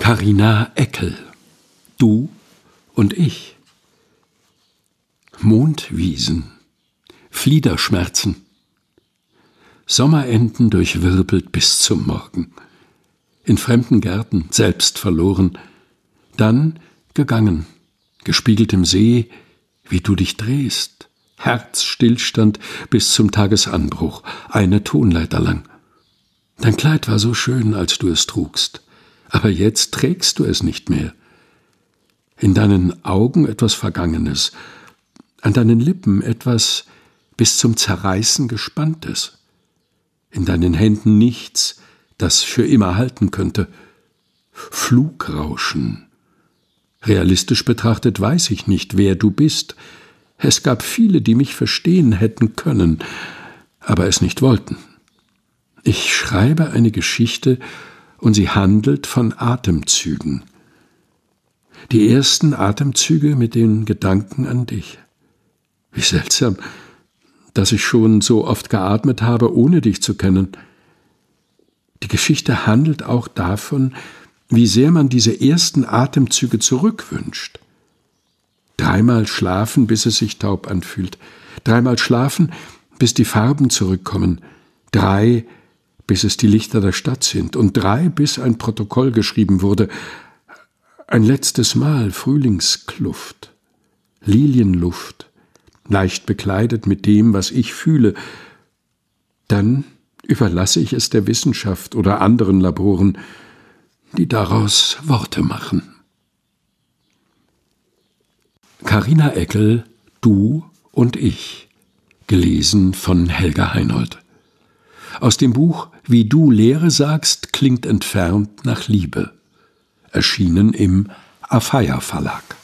Carina Eckel. Du und ich. Mondwiesen, Fliederschmerzen, Sommerenten durchwirbelt bis zum Morgen, in fremden Gärten selbst verloren, dann gegangen, gespiegelt im See, wie du dich drehst, Herzstillstand bis zum Tagesanbruch, eine Tonleiter lang. Dein Kleid war so schön, als du es trugst, aber jetzt trägst du es nicht mehr. In deinen Augen etwas Vergangenes, an deinen Lippen etwas bis zum Zerreißen Gespanntes, in deinen Händen nichts, das für immer halten könnte. Flugrauschen. Realistisch betrachtet weiß ich nicht, wer du bist. Es gab viele, die mich verstehen hätten können, aber es nicht wollten. Ich schreibe eine Geschichte, und sie handelt von Atemzügen. Die ersten Atemzüge mit den Gedanken an dich. Wie seltsam, dass ich schon so oft geatmet habe, ohne dich zu kennen. Die Geschichte handelt auch davon, wie sehr man diese ersten Atemzüge zurückwünscht. 3-mal schlafen, bis es sich taub anfühlt. 3-mal schlafen, bis die Farben zurückkommen. 3, bis es die Lichter der Stadt sind. Und 3, bis ein Protokoll geschrieben wurde. Ein letztes Mal Frühlingskluft, Lilienluft, leicht bekleidet mit dem, was ich fühle. Dann überlasse ich es der Wissenschaft oder anderen Laboren, die daraus Worte machen. Carina Eckel, Du und ich. Gelesen von Helga Heinold. Aus dem Buch Wie du Lehre sagst, klingt entfernt nach Liebe. Erschienen im Afeier Verlag.